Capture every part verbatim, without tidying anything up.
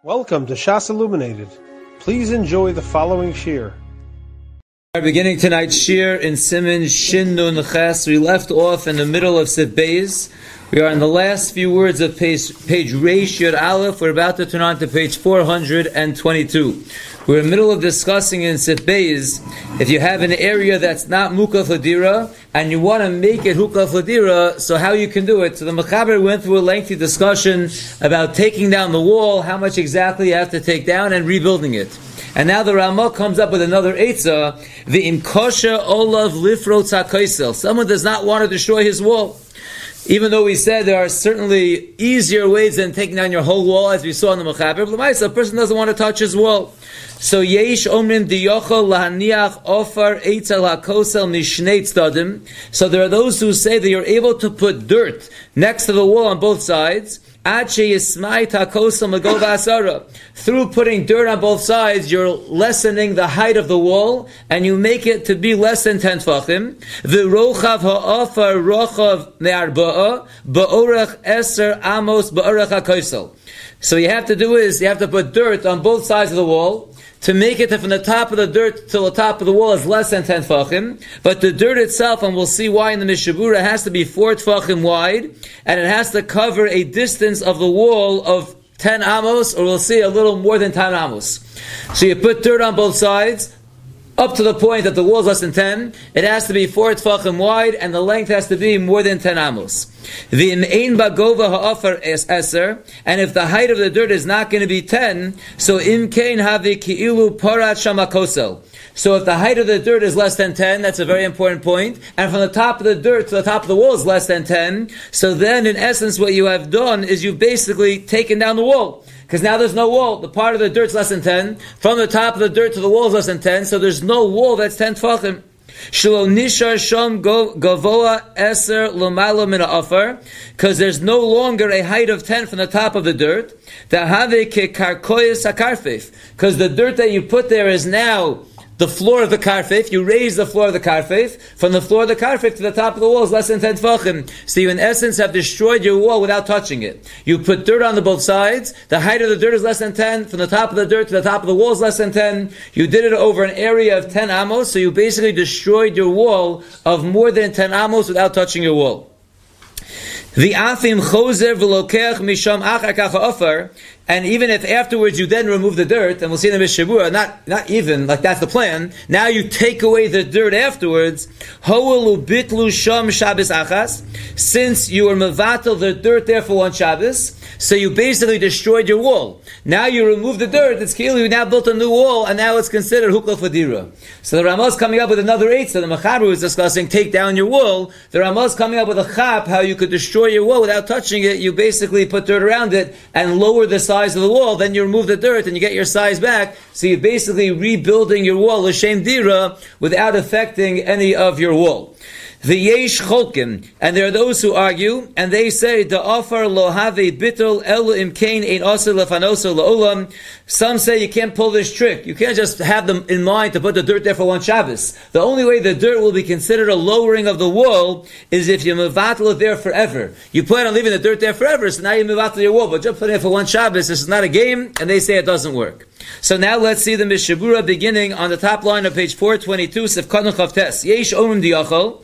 Welcome to Shas Illuminated. Please enjoy the following shir. We are beginning tonight's shir in Siman Shin Nun Ches. We left off in the middle of Sif Beis. We are in the last few words of page, page Reish Yud Aleph. We're about to turn on to page four hundred twenty-two. We're in the middle of discussing in Sif Beis, if you have an area that's not Mukaf Ladira, and you want to make it Hukaf Ladira, so how you can do it. So the Mechaber went through a lengthy discussion about taking down the wall, how much exactly you have to take down, and rebuilding it. And now the Ramah comes up with another Eitzah, the Imkosha Olav Lifrotz HaKoisel. Someone does not want to destroy his wall. Even though we said there are certainly easier ways than taking down your whole wall, as we saw in the Mechaber, but a person doesn't want to touch his wall. So Yesh Omrim Diyochel Lahaniach Ofar Eitzel HaKosel Mishnei Tzadim. So there are those who say that you're able to put dirt next to the wall on both sides. Through putting dirt on both sides, you're lessening the height of the wall, and you make it to be less than ten tefachim. V'rochav ha'afar rochav me'arba'a ba'orach eser amos ba'orach ha'kosel. So what you have to do is, you have to put dirt on both sides of the wall, to make it from the top of the dirt to the top of the wall is less than ten tefachim. But the dirt itself, and we'll see why in the Mishabura, has to be four tefachim wide, and it has to cover a distance of the wall of ten amos, or we'll see a little more than ten amos. So you put dirt on both sides, up to the point that the wall is less than ten, it has to be four tefachim wide, and the length has to be more than ten amos. V'im bagova ha'afar es eser, and if the height of the dirt is not going to be ten, so im kein havi ki'ilu parat shamakosel. So if the height of the dirt is less than ten, that's a very important point, and from the top of the dirt to the top of the wall is less than ten, so then in essence what you have done is you've basically taken down the wall. Because now there's no wall. The part of the dirt is less than ten. From the top of the dirt to the wall is less than ten. So there's no wall that's ten tefachim. Shelo nishar shom gavoa eser lomalo min ha'afar. Because there's no longer a height of ten from the top of the dirt. Dahave kekarkoyes hakarfef. Because the dirt that you put there is now the floor of the karfef. You raise the floor of the karfef. From the floor of the karfef to the top of the wall is less than ten tefachim. So you in essence have destroyed your wall without touching it. You put dirt on the both sides. The height of the dirt is less than ten. From the top of the dirt to the top of the wall is less than ten. You did it over an area of ten amos. So you basically destroyed your wall of more than ten amos without touching your wall. The afim chozer v'lokeach misham achar kach ha'afar. And even if afterwards you then remove the dirt, and we'll see in the Mishabura, not not even, like that's the plan, now you take away the dirt afterwards, ho'elu bitlu sham Shabbos achas, since you were mevatel the dirt there for one Shabbos, so you basically destroyed your wall. Now you remove the dirt, it's clearly you now built a new wall, and now it's considered hukal fadira. So the Ramah is coming up with another eight, so the Mechaber was discussing take down your wall. The Ramah is coming up with a chap, how you could destroy your wall without touching it. You basically put dirt around it, and lower the size of the wall, then you remove the dirt and you get your size back. So you're basically rebuilding your wall l'shem dira without affecting any of your wall. The yesh cholkim, and there are those who argue, and they say the offer lo have bittul elu imkain ein osir lefanoso laolam. Some say you can't pull this trick. You can't just have them in mind to put the dirt there for one Shabbos. The only way the dirt will be considered a lowering of the wall is if you mevatel it there forever. You plan on leaving the dirt there forever, so now you mevatel your wall, but just put it for one Shabbos. This is not a game, and they say it doesn't work. So now let's see the Mishabura beginning on the top line of page four twenty-two, Sefkan Chavtes. Yesh omrim diachol.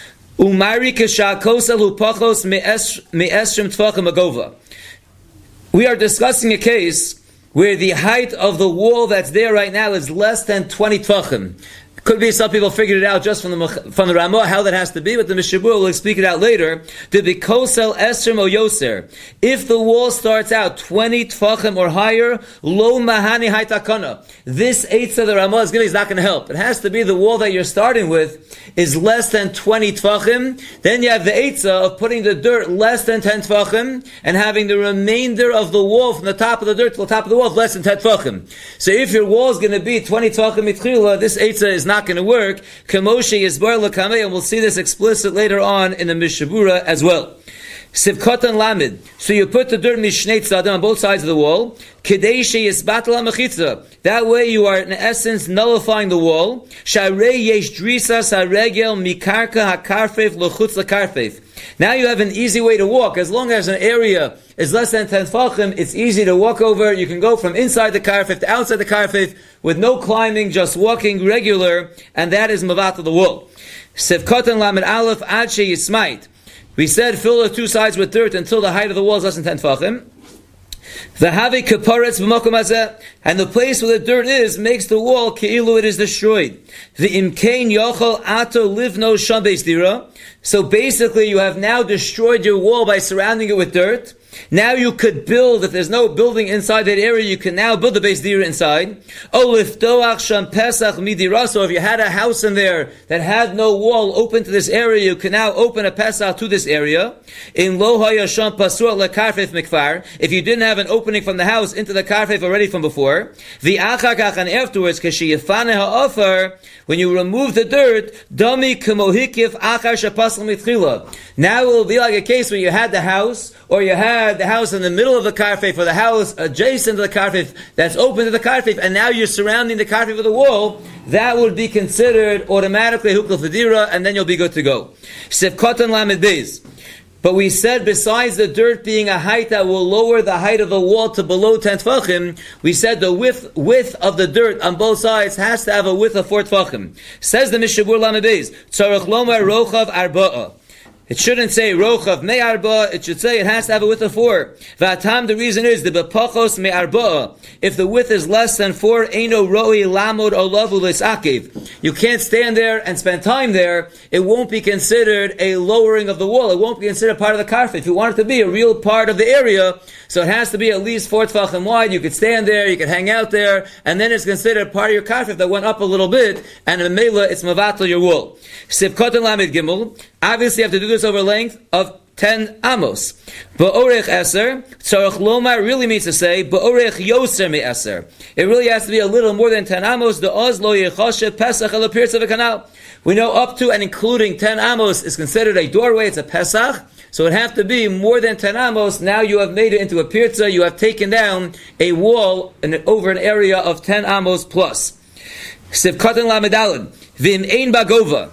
Umari keshakosel upachos me'esrim tefachim agova. We are discussing a case where the height of the wall that's there right now is less than twenty tefachim. Could be some people figured it out just from the from the Ramah how that has to be, but the Mishabur will speak it out later. Did the kosel esrim o yoser? If the wall starts out twenty tefachim or higher, lo mahani haytakana. This eitzah the Ramah is giving is not going to help. It has to be the wall that you're starting with is less than twenty tefachim. Then you have the eitzah of putting the dirt less than ten tefachim and having the remainder of the wall from the top of the dirt to the top of the wall less than ten tefachim. So if your wall is going to be twenty tefachim mitchila, this eitzah is not going to work. Kamoshe Yisbar Lakameh, and we'll see this explicit later on in the Mishabura as well. Sivkotan Lamid. So you put the dirt mishnei tzadim on both sides of the wall. Kedei sheyisbatel hamechitza. That way you are in essence nullifying the wall. Sharei yesh drisas haregel mikarka hakarfef lechutz lakarfef. Now you have an easy way to walk. As long as an area is less than ten tefachim, it's easy to walk over. You can go from inside the karfef to outside the karfef with no climbing, just walking regular, and that is mavat of the wall. Sivkotan Lamed Aleph ad sheyismait. We said fill the two sides with dirt until the height of the wall is less than ten tefachim. The havi kaparetz b'makom hazeh, and the place where the dirt is makes the wall keilu it is destroyed. The imkein yochel ato livno sham beis dira. So basically, you have now destroyed your wall by surrounding it with dirt. Now you could build, if there's no building inside that area, you can now build a beis dira inside. Oh, liftoach sham pesach midira. So if you had a house in there that had no wall open to this area, you can now open a pesach to this area. In lo haya sham pasur lekarfef mikfar. If you didn't have an opening from the house into the karfef already from before, the achakach, and afterwards, kashiyafane ha'ofar, when you remove the dirt, dami kemohikif achar shapasal mitchila. Now it will be like a case where you had the house, or you had the house in the middle of the karfef, or the house adjacent to the karfef that's open to the karfef, and now you're surrounding the karfef with a wall. That would be considered automatically hukal fedira, and then you'll be good to go. Sivkotan lamed beis. But we said besides the dirt being a height that will lower the height of the wall to below ten tefachim, we said the width, width of the dirt on both sides has to have a width of four tefachim. Says the Mishabur Lamed Beis, Tzarech lomar rochav arba'ah. It shouldn't say rochav me'arba, it should say it has to have a width of four. V'atam, the reason is, the bepachos me'arba. If the width is less than four, eino roi lamod olavu l'sakiv. You can't stand there and spend time there. It won't be considered a lowering of the wall. It won't be considered part of the karfet. If you want it to be a real part of the area, so it has to be at least four tefachim wide. You could stand there, you could hang out there, and then it's considered part of your karfet that went up a little bit, and in Mela, it's mavatal your wall. Sivkotan lamed gimel. Obviously, you have to do this over a length of ten amos. Ba'orech eser, tzarech lomar really means to say, ba'orech yoser me eser. It really has to be a little more than ten amos. The oz lo yechashe pesach el pirza v'kanal. We know up to and including ten amos is considered a doorway, it's a pesach. So it have to be more than ten amos. Now you have made it into a pirza, you have taken down a wall in, over an area of ten amos plus. Sivkatan lamedalin, v'im ein bagova.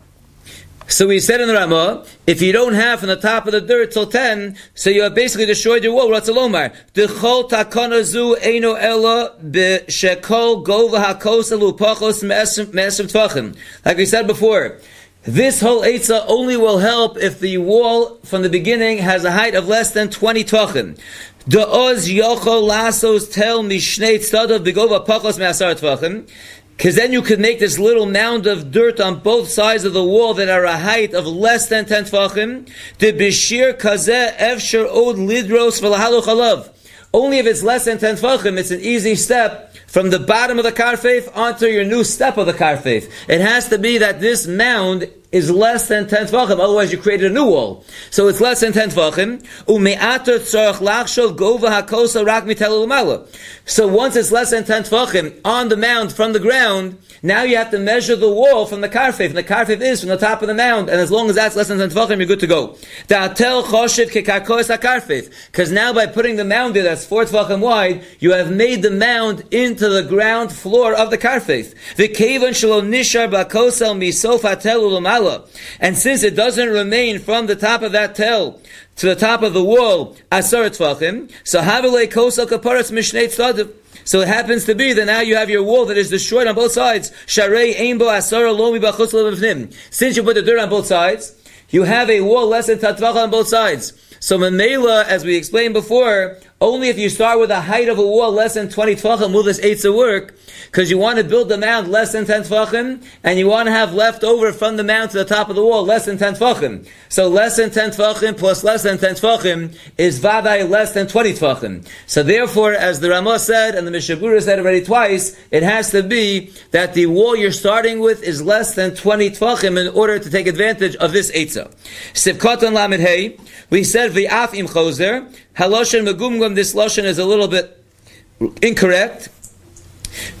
So we said in the Ramah, if you don't have from the top of the dirt till ten, so you have basically destroyed your wall. Ratzalomar. Dechol takana zu eino ella b'shekol gova hakos elu pachos me'esrim t'fachim. Like we said before, this whole eitzah only will help if the wall from the beginning has a height of less than twenty t'fachim. Da'oz yochol lasos tel mishnei tzadav b'gova pachos me'asar t'fachim. Because then you could make this little mound of dirt on both sides of the wall that are a height of less than ten tefachim. The bishir kazeh efshar od lidros v'lahalo chalav. Only if it's less than ten tefachim, it's an easy step from the bottom of the karfef onto your new step of the karfef. It has to be that this mound is less than ten tefachim, otherwise you created a new wall. So it's less than ten tefachim. Ume'ater tzarech lachshov gova hakosa rak mitelu l'mala. So once it's less than ten tefachim on the mound from the ground, now you have to measure the wall from the karfef. And the karfef is from the top of the mound, and as long as that's less than ten tefachim, you're good to go. Da'atel choshev kekarkois hakarfef. Because now by putting the mound there that's four tefachim wide, you have made the mound into the ground floor of the karfef. V'kevan shelo nishar b'kosel misof hatelu l'mala. And since it doesn't remain from the top of that tel to the top of the wall, asar tefachim, so havilei kosel kaparas mishnei tzadav. So it happens to be that now you have your wall that is destroyed on both sides. Sharei ein bo asar lomi b'chutz levivnim. Since you put the dirt on both sides, you have a wall less than tatvacha on both sides. So Mamela, as we explained before, only if you start with a height of a wall less than twenty tefachim will this eitzah work, because you want to build the mound less than ten tefachim, and you want to have left over from the mound to the top of the wall less than ten tefachim. So less than ten tefachim plus less than ten tefachim is vadai less than twenty tefachim. So therefore, as the Ramah said, and the Mishabura said already twice, it has to be that the wall you're starting with is less than twenty tefachim in order to take advantage of this eitzah. Sivkotan lamed hey, we said v'af im choser, haloshen megumgum, this loshen is a little bit incorrect.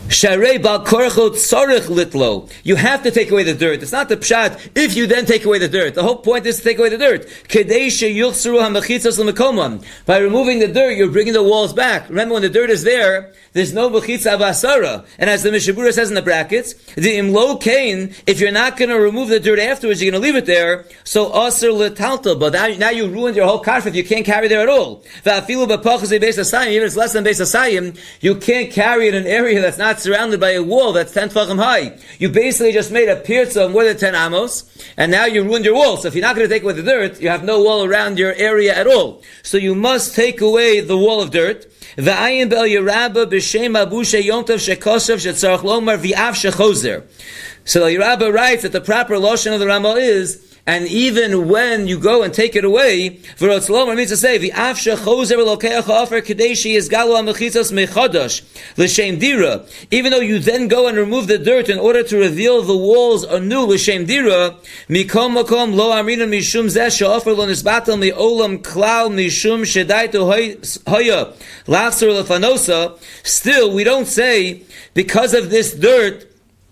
Sharei bal korcho tzarich litlo. You have to take away the dirt. It's not the pshat, if you then take away the dirt. The whole point is to take away the dirt. Kedei sheyuchsuru hamachitzos l'mekomam. By removing the dirt, you're bringing the walls back. Remember, when the dirt is there, there's no mechitza avasara. And as the Mishabura says in the brackets, the imlo kain, if you're not going to remove the dirt afterwards, you're going to leave it there, so aser letalta. But now, now you ruined your whole karfif. You can't carry there at all. Va'afilu b'pachas beis asayim, even if it's less than beis asayim, you can't carry it in an area that's not surrounded by a wall that's ten tefachim high. You basically just made a pirza of more than ten amos, and now you ruined your wall. So if you're not going to take away the dirt, you have no wall around your area at all. So you must take away the wall of dirt. V'ayin bel Yerabba b'shem abusha yomtov shekosav shetzarach lomar v'av shechozer. So the Yerabba writes that the proper lashon of the Rama is, and even when you go and take it away, v'rotz lomar means to say v'av shechozer v'lokeach ha'afer kadeshi yizgalu ha'mechitzos mechadosh l'shem dira. Even though you then go and remove the dirt in order to reveal the walls anew l'shem dira, mikom makom lo amrina mishum zeh she'afer lo nisbatel mi'olam klal mishum shedaitu hoya lachzer lefanosa. Still, we don't say because of this dirt.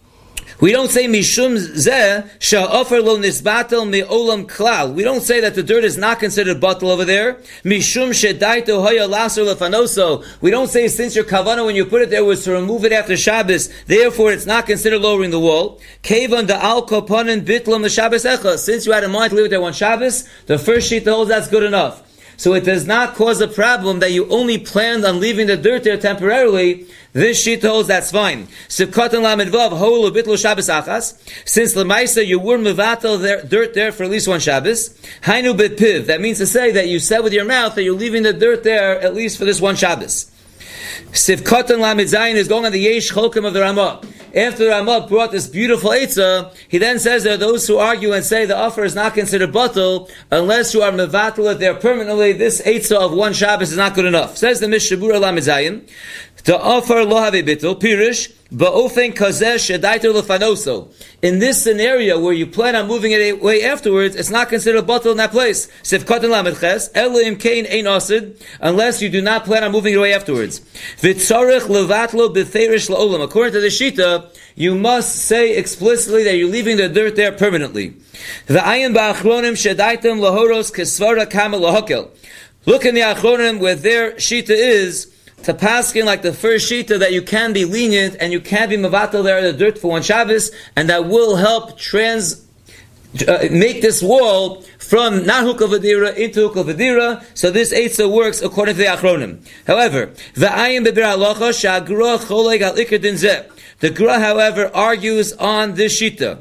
We don't say mishum zeh sha'ofer lo nisbatel me'olam klal. We don't say that the dirt is not considered batel over there. Mishum shedaitu hoya laser lefanoso. We don't say since your kavanah when you put it there was to remove it after Shabbos, therefore it's not considered lowering the wall. Kevan da al kopanin bitlam the Shabbos echa. Since you had in mind to leave it there one Shabbos, the first sheet holds that's good enough. So it does not cause a problem that you only planned on leaving the dirt there temporarily. This sheet holds that's fine. Sivkatan lamed vav holu bitlu Shabbos achas. Since lemaisa you were mevatel there, dirt there for at least one Shabbos. Hainu bitpiv. That means to say that you said with your mouth that you're leaving the dirt there at least for this one Shabbos. Sivkatan lamed zayin is going on the yesh cholkim of the Ramah. After the Ramah brought this beautiful eitzah, he then says there are those who argue and say the offer is not considered batel unless you are mevatel it there permanently. This eitzah of one Shabbos is not good enough. Says the Mishabura lamed zayin, the offer lo have bitul pirish ba'ofen kazeh shedaitu lefanoso. In this scenario where you plan on moving it away afterwards, it's not considered batel in that place. Sivkatan lamed ches elohim kain ein asid, unless you do not plan on moving it away afterwards. V'tzarich levatlo b'feirish la'olam. According to the Shita, you must say explicitly that you're leaving the dirt there permanently. V'ayin ba'achronim shedaitem lahoros kesvara kama lahokel. Look in the achronim where their Shita is to paskin like the first shita that you can be lenient and you can be mavatal there in the dirt for one Shabbos, and that will help trans uh, make this wall from not hukal v'dira into hukal v'dira. So this eitzah works according to the achronim. However, v'ayin bebir halacha sha'gra choleg al ikar din zeh. The Gra, however, argues on this shita.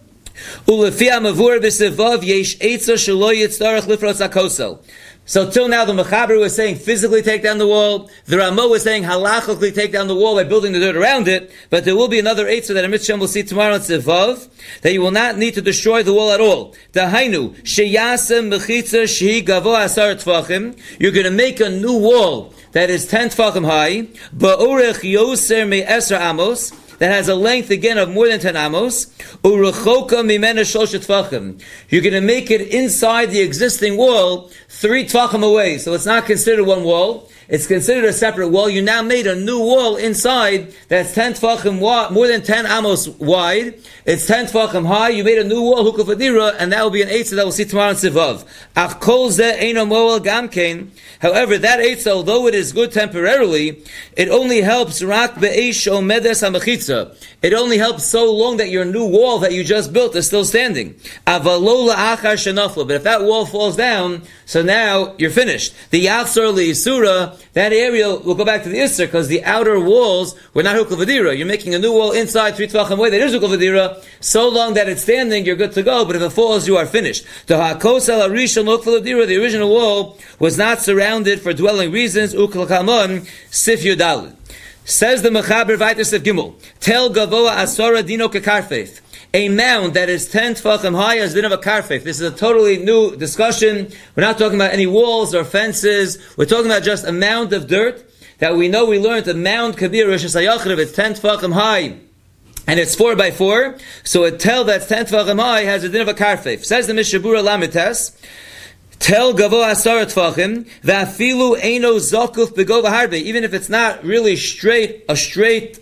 Ulefi amavur b'sevav yesh eitzah shelo yitzarach lifros hakosel. So till now the Mechaber was saying physically take down the wall, the Ramah was saying halachically take down the wall by building the dirt around it, but there will be another eitzah that Amitzshem will see tomorrow in Tzivav, that you will not need to destroy the wall at all. Dahainu, sheyasem mechitza shehi gavo asar tfachim, you're going to make a new wall that is ten tfachim high, ba'orech yoser me'esra amos, that has a length again of more than ten amos. Urechoka mimena shlosh tefachim. You're going to make it inside the existing wall three tefachim away. So it's not considered one wall. It's considered a separate wall. You now made a new wall inside that's ten tefachim wide, more than ten amos wide. It's ten tefachim high. You made a new wall, hukuf adira, and that will be an eitzah that we'll see tomorrow in Sivav. Ach kol zeh eino moel gamkein. However, that eitzah, although it is good temporarily, it only helps rak be'esh omedes hamachitza. It only helps so long that your new wall that you just built is still standing. Avalo la'achar shenaflo. But if that wall falls down, so now you're finished. The yafsor le'isura, that area will go back to the Isser, because the outer walls were not hukal v'dira. You're making a new wall inside three tvachim away that is hukal v'dira. So long that it's standing, you're good to go. But if it falls, you are finished. The hakosel arishon hukal v'dira, the original wall, was not surrounded for dwelling reasons. Ukal kamon sif yudal. Says the Mechaber Vayter Sif Gimel. Tel gavoa asora dino kekarfeif. A mound that is ten tefachim high as din of a karfeif. This is a totally new discussion. We're not talking about any walls or fences. We're talking about just a mound of dirt that we know we learned a mound kabir Rosh Hashanah. It's ten tefachim high and it's four by four. So a tel that's ten tefachim high has a din of a karfeif. Says the Mishabura Lamites. Tel gavo asar tefachim va'afilu eino zakuf begova harbe. Even if it's not really straight, a straight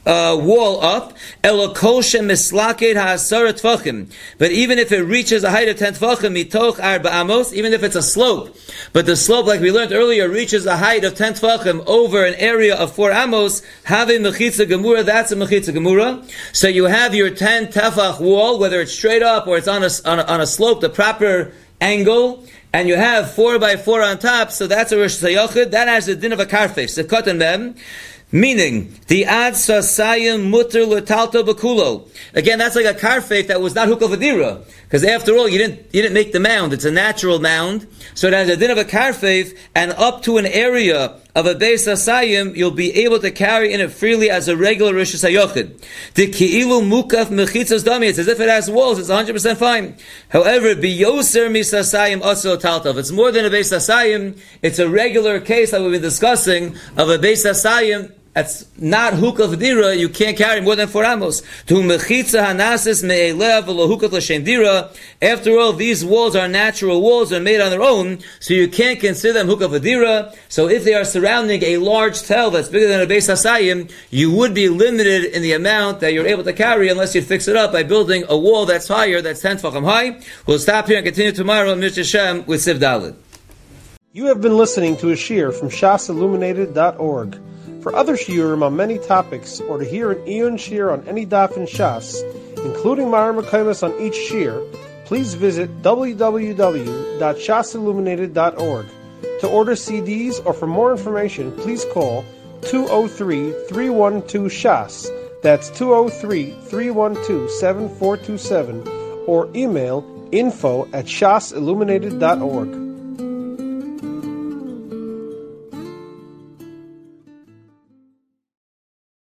uh, wall up. Elokol shemislaked ha'asara tefachim. But even if it reaches a height of ten tefachim, mitoch arba amos, even if it's a slope, but the slope, like we learned earlier, reaches a height of ten tefachim over an area of four amos, having mechitza gemura, that's a mechitza gemura. So you have your ten tefach wall, whether it's straight up or it's on a, on a, on a slope, the proper angle, and you have four by four on top, so that's a Rosh Hashanah. That has the din of a karfef, sekot and mem. Meaning, the ad sasayim mutter letalto bakulo. Again, that's like a karfef that was not hukal v'dira. Because after all, you didn't, you didn't make the mound. It's a natural mound. So it has a din of a karfef, and up to an area of a beis sasayim, you'll be able to carry in it freely as a regular Rosh Hashanah. The ki'ilu mukaf mechitzos dami, it's as if it has walls, it's one hundred percent fine. However, biyoser misasayim aso talto. If it's more than a beis sasayim, it's a regular case that we've been discussing of a beis sasayim that's not hukal v'dira, you can't carry more than four amos. To mechitza hanasis me'elev v'lo hukal l'shem dira. After all, these walls are natural walls, they're made on their own, so you can't consider them hukal v'dira. So if they are surrounding a large tel that's bigger than a beis hasayim, you would be limited in the amount that you're able to carry unless you fix it up by building a wall that's higher, that's ten tefachim high. We'll stop here and continue tomorrow, Mister Shem, with Siv Dalet. You have been listening to a shiur from shas illuminated dot org. For other shiurim on many topics, or to hear an Iyun shiur on any daf in Shas, including Mareh Mekomos on each shiur, please visit w w w dot shas illuminated dot org. To order C Ds or for more information, please call two oh three, three one two, shas. That's two oh three, three one two, seven four two seven, or email info at shas illuminated dot org.